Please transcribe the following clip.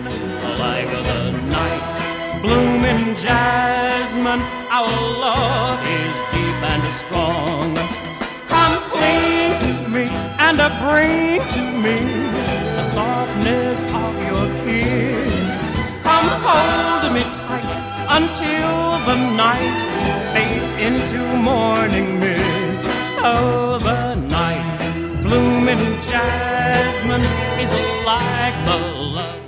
like the night. Blooming jasmine, our love is deep and strong. Come cling to me and bring to me the softness of your kiss. Come hold me tight until the night fades into morning mist. Oh, the night, blooming jasmine is like the love